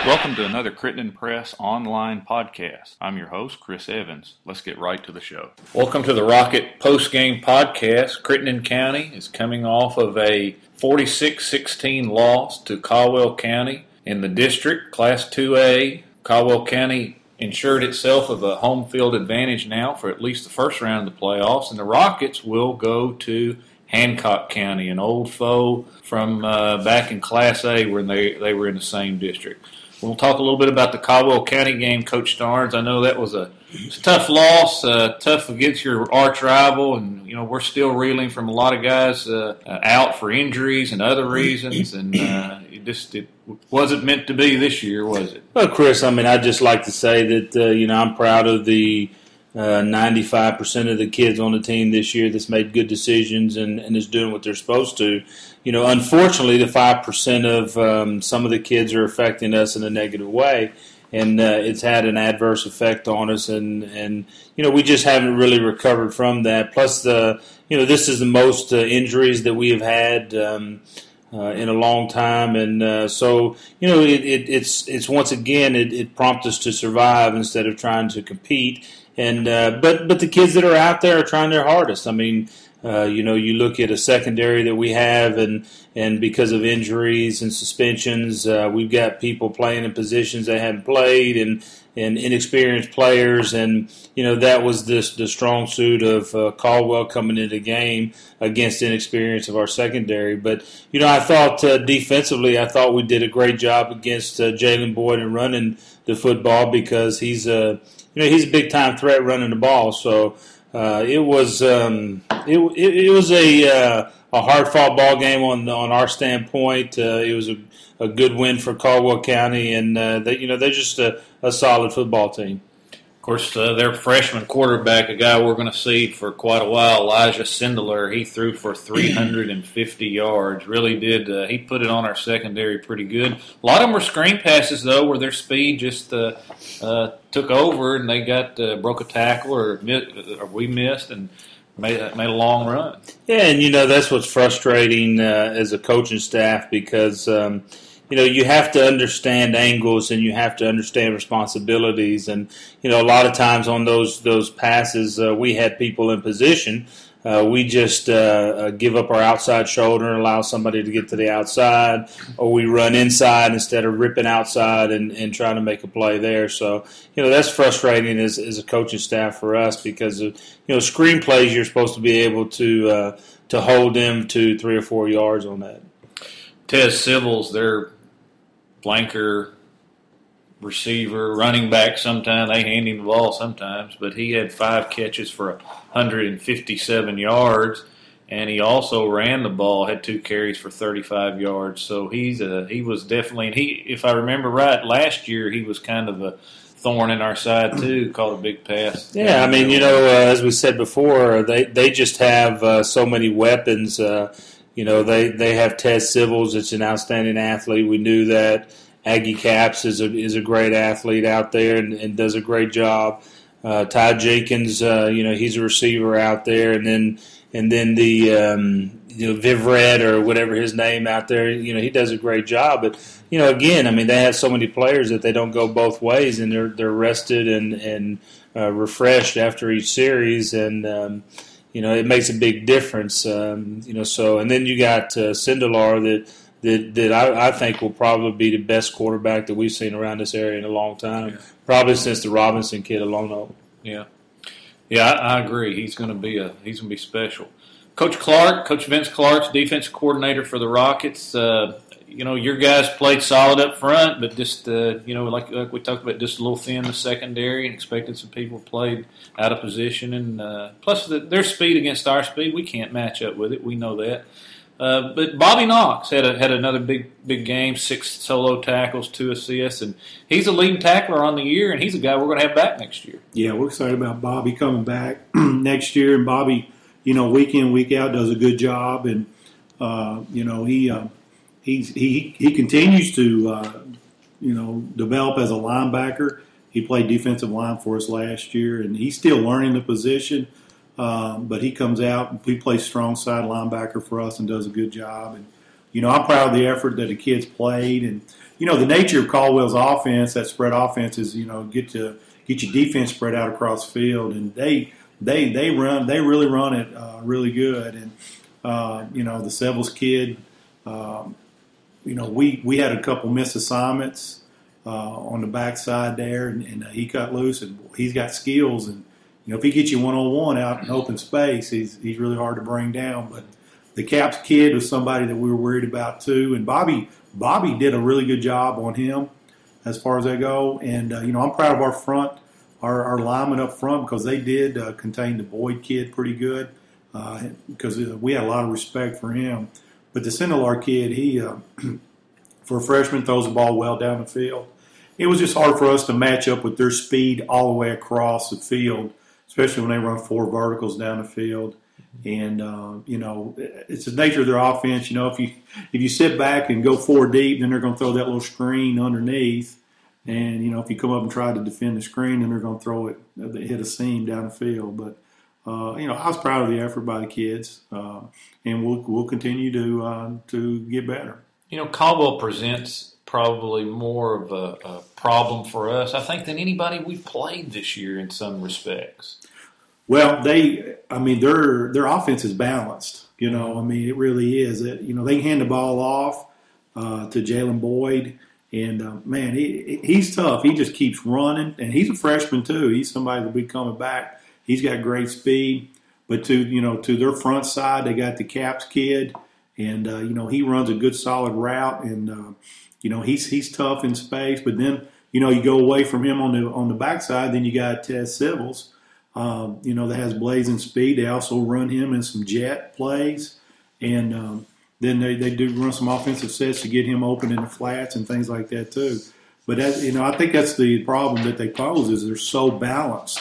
Welcome to another Crittenden Press online podcast. I'm your host, Chris Evans. Let's get right to the show. Welcome to the Rocket Postgame Podcast. Crittenden County is coming off of a 46-16 loss to Caldwell County in the district, Class 2A. Caldwell County ensured itself of a home field advantage now for at least the first round of the playoffs, and the Rockets will go to Hancock County, an old foe from back in Class A when they were in the same district. We'll talk a little bit about the Caldwell County game, Coach Starnes. I know that was a tough loss, tough against your arch rival, and we're still reeling from a lot of guys out for injuries and other reasons, and it wasn't meant to be this year, was it? Well, Chris, I'd just like to say that I'm proud of the 95% of the kids on the team this year that's made good decisions and is doing what they're supposed to. Unfortunately, the 5% of some of the kids are affecting us in a negative way, and it's had an adverse effect on us, and we just haven't really recovered from that. Plus, this is the most injuries that we have had in a long time, and so it's once again it prompts us to survive instead of trying to compete. And but the kids that are out there are trying their hardest. You look at a secondary that we have, and because of injuries and suspensions, we've got people playing in positions they haven't played, and inexperienced players, and that was the strong suit of Caldwell coming into the game against inexperience of our secondary. But I thought defensively, we did a great job against Jalen Boyd and running the football because he's a big time threat running the ball. So it was a hard fought ball game on our standpoint. It was a good win for Caldwell County, and they're just a solid football team. Of course, their freshman quarterback, a guy we're going to see for quite a while, Elijah Sindler, he threw for 350 yards. Really did. He put it on our secondary pretty good. A lot of them were screen passes, though, where their speed just took over, and they got broke a tackle or we missed and made a long run. Yeah, and that's what's frustrating as a coaching staff because you have to understand angles and you have to understand responsibilities. And, a lot of times on those passes, we had people in position. We just give up our outside shoulder and allow somebody to get to the outside, or we run inside instead of ripping outside and trying to make a play there. So, that's frustrating as a coaching staff for us because, screen plays, you're supposed to be able to hold them to 3 or 4 yards on that. Tez Civils, their flanker, receiver, running back, sometimes they hand him the ball sometimes, but he had 5 catches for 157 yards, and he also ran the ball, had 2 carries for 35 yards. So he was definitely, and if I remember right, last year he was kind of a thorn in our side too, caught a big pass. Yeah, as we said before, they just have so many weapons. They have Tez Civils. It's an outstanding athlete. We knew that. Aggie Caps is a great athlete out there and does a great job. Ty Jenkins, he's a receiver out there, and then the Vivred or whatever his name out there, he does a great job. But again, they have so many players that they don't go both ways, and they're rested and refreshed after each series, and it makes a big difference. So and then you got Sindelar that I think will probably be the best quarterback that we've seen around this area in a long time, probably since the Robinson kid alone. Yeah, I agree. He's going to be special. Coach Vince Clark's defensive coordinator for the Rockets. Your guys played solid up front, but just like we talked about, just a little thin in the secondary, and expected some people played out of position, and plus their speed against our speed, we can't match up with it. We know that. But Bobby Knox had another big game, 6 solo tackles, 2 assists, and he's a leading tackler on the year, and he's a guy we're going to have back next year. Yeah, we're excited about Bobby coming back next year, and Bobby, week in, week out does a good job, and he continues to develop as a linebacker. He played defensive line for us last year, and he's still learning the position. But he comes out and he plays strong side linebacker for us and does a good job. And I'm proud of the effort that the kids played. And the nature of Caldwell's offense, that spread offense, is get your defense spread out across the field, and they really run it really good. And the Seville's kid, we had a couple missed assignments on the backside there, and he cut loose, and he's got skills, and if he gets you one-on-one out in open space, he's really hard to bring down. But the Caps kid was somebody that we were worried about too, and Bobby did a really good job on him as far as they go. And I'm proud of our front, our linemen up front, because they did contain the Boyd kid pretty good, because we had a lot of respect for him. But the Sindelar kid, he for a freshman throws the ball well down the field. It was just hard for us to match up with their speed all the way across the field, especially when they run 4 verticals down the field. And it's the nature of their offense. If you sit back and go 4 deep, then they're going to throw that little screen underneath. And if you come up and try to defend the screen, then they're going to throw it, hit a seam down the field. But I was proud of the effort by the kids, and we'll continue to get better. Caldwell presents probably more of a problem for us, I think, than anybody we've played this year in some respects. Well, their offense is balanced. It really is. They can hand the ball off to Jalen Boyd, and man, he's tough. He just keeps running, and he's a freshman too. He's somebody that'll be coming back. He's got great speed, but to their front side, they got the Caps kid, and he runs a good solid route, and he's tough in space. But then you go away from him on the backside, then you got Tez Civils. That has blazing speed. They also run him in some jet plays, and then they do run some offensive sets to get him open in the flats and things like that too. But I think that's the problem that they pose, is they're so balanced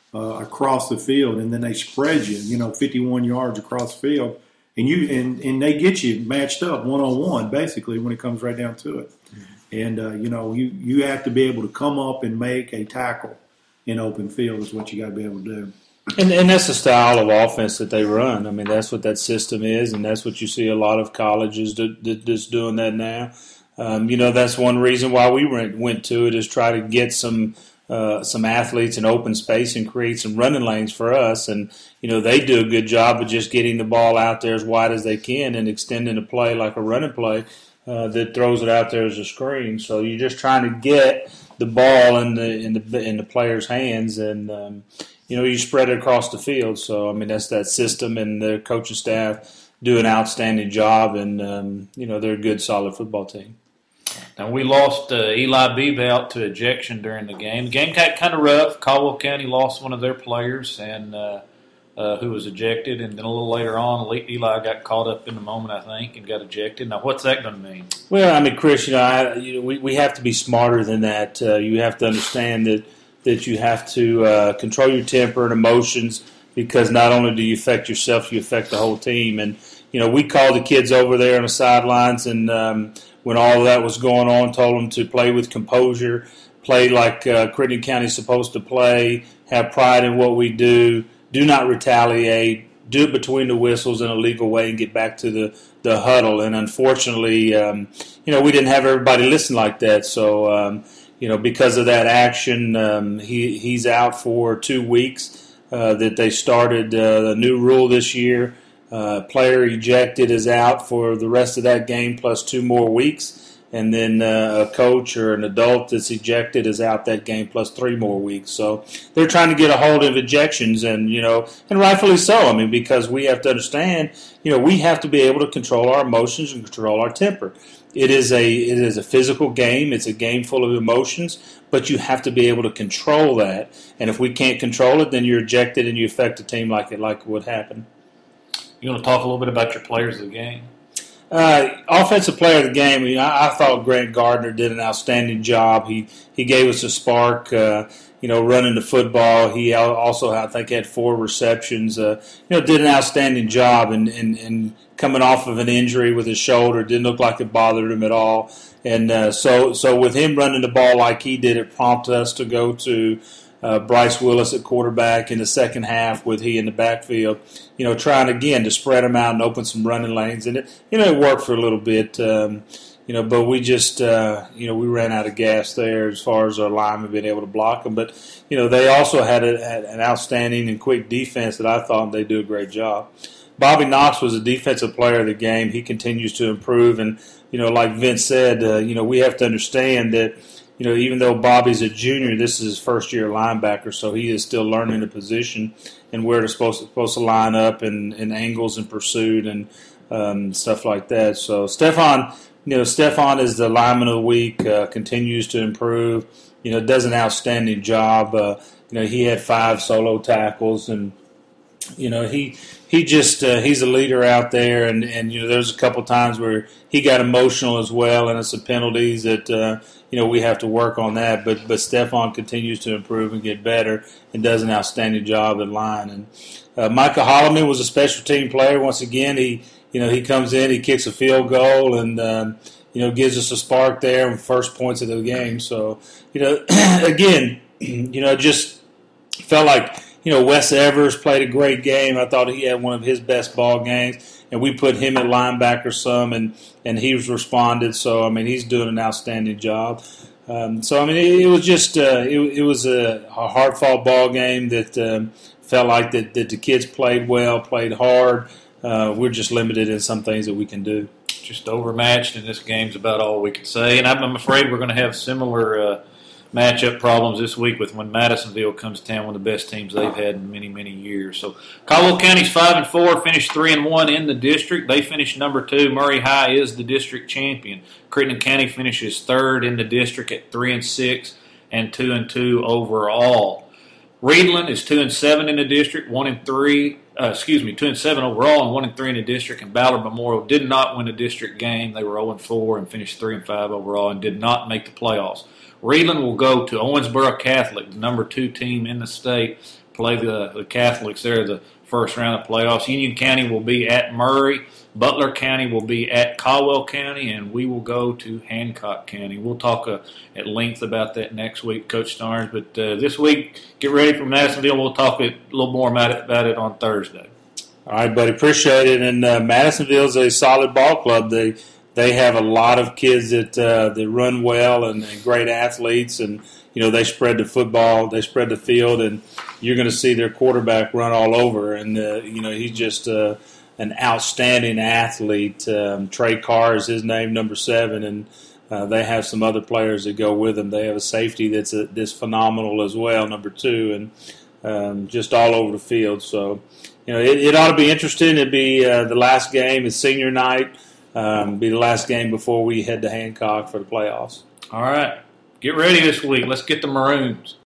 across the field, and then they spread you, 51 yards across the field, and they get you matched up one-on-one basically when it comes right down to it. Mm-hmm. And you have to be able to come up and make a tackle in open field is what you got to be able to do. And that's the style of offense that they run. I mean, that's what that system is, and that's what you see a lot of colleges that's doing that now. That's one reason why we went to it, is try to get some athletes in open space and create some running lanes for us. And, they do a good job of just getting the ball out there as wide as they can and extending a play like a running play that throws it out there as a screen. So you're just trying to get the ball in the player's hands, and you spread it across the field. So that's that system, and the coaching staff do an outstanding job, and they're a good, solid football team. Now, we lost Eli Bebout to ejection during the game. The game got kind of rough. Caldwell County lost one of their players, and who was ejected, and then a little later on, Eli got caught up in the moment, I think, and got ejected. Now, what's that going to mean? Well, Chris, we have to be smarter than that. You have to understand that you have to control your temper and emotions, because not only do you affect yourself, you affect the whole team. And we called the kids over there on the sidelines, and when all of that was going on, told them to play with composure, play like Crittenden County is supposed to play, have pride in what we do. Do not retaliate. Do it between the whistles in a legal way and get back to the huddle. And unfortunately, we didn't have everybody listen like that. So, because of that action, he's out for 2 weeks. That they started a new rule this year. Player ejected is out for the rest of that game plus 2 more weeks. And then a coach or an adult that's ejected is out that game plus 3 more weeks. So they're trying to get a hold of ejections, and and rightfully so. Because we have to understand, we have to be able to control our emotions and control our temper. It is a physical game. It's a game full of emotions, but you have to be able to control that. And if we can't control it, then you're ejected and you affect the team like it would happen. You want to talk a little bit about your players of the game? Offensive player of the game, I thought Grant Gardner did an outstanding job. He gave us a spark, running the football. He also, I think, had 4 receptions. Did an outstanding job, and coming off of an injury with his shoulder, didn't look like it bothered him at all. And so with him running the ball like he did, it prompted us to go to Bryce Willis at quarterback in the second half with he in the backfield, trying again to spread them out and open some running lanes. And it worked for a little bit, but we just, we ran out of gas there as far as our linemen being able to block them. But, they also had an outstanding and quick defense that I thought they do a great job. Bobby Knox was a defensive player of the game. He continues to improve. And, like Vince said, we have to understand that, even though Bobby's a junior, this is his first-year linebacker, so he is still learning the position and where they're supposed to line up and angles and pursuit and stuff like that. So Stephon is the lineman of the week, continues to improve, does an outstanding job. He had 5 solo tackles, and, he's a leader out there, and there's a couple times where he got emotional as well, and it's some penalties that, we have to work on that. But Stephon continues to improve and get better and does an outstanding job at line. And Micah Holloman was a special team player. Once again, he comes in, he kicks a field goal, and, gives us a spark there and first points of the game. So, again, just felt like, Wes Evers played a great game. I thought he had one of his best ball games, and we put him at linebacker some, and he's responded. So, he's doing an outstanding job. It was just it was a hard-fought ball game that felt like that the kids played well, played hard. We're just limited in some things that we can do. Just overmatched in this game's about all we can say. And I'm afraid we're going to have similar matchup problems this week with when Madisonville comes to town, one of the best teams they've had in many, many years. So Caldwell County's 5-4, finished 3-1 in the district. They finished number 2. Murray High is the district champion. Crittenden County finishes 3rd in the district at 3-6 and 2-2 overall. Reedland is 2-7 in the district, 2-7 overall and 1-3 in the district. And Ballard Memorial did not win a district game. They were 0-4 and finished 3-5 overall and did not make the playoffs. Reedland will go to Owensboro Catholic, the number 2 team in the state, play the Catholics there the first round of playoffs. Union County will be at Murray. Butler County will be at Caldwell County, and we will go to Hancock County. We'll talk at length about that next week, Coach Starnes. But this week, get ready for Madisonville. We'll talk a little more about it on Thursday. All right, buddy. Appreciate it. And Madisonville is a solid ball club. They have a lot of kids that run well and great athletes, and they spread the football, they spread the field, and you're going to see their quarterback run all over. And he's just an outstanding athlete. Trey Carr is his name, number 7, and they have some other players that go with him. They have a safety that's phenomenal as well, number 2, and just all over the field. So it ought to be interesting. It'd be the last game. It's senior night. Be the last game before we head to Hancock for the playoffs. All right. Get ready this week. Let's get the Maroons.